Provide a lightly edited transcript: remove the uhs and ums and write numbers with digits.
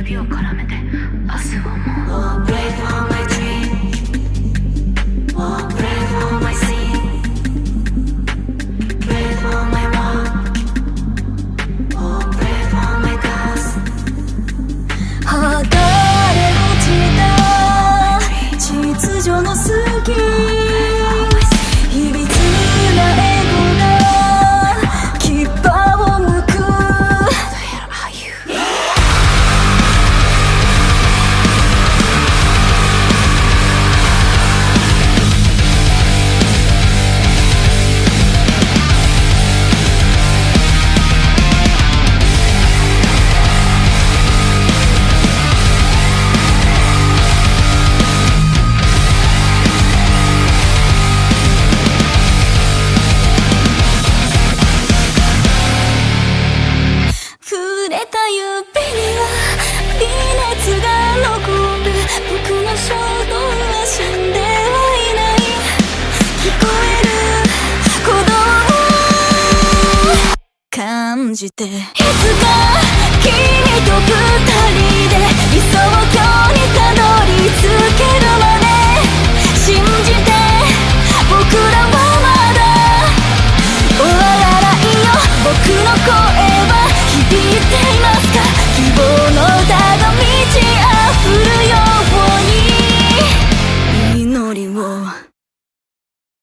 指を絡めて明日をもう Pray for my dream Pray for my scene Pray for my one Pray for my cause 剥がれ落ちた秩序の隙いびつなエゴが牙をむく触れた指には微熱が残る僕の衝動は死んではいない聞こえる鼓動を感じていつか君と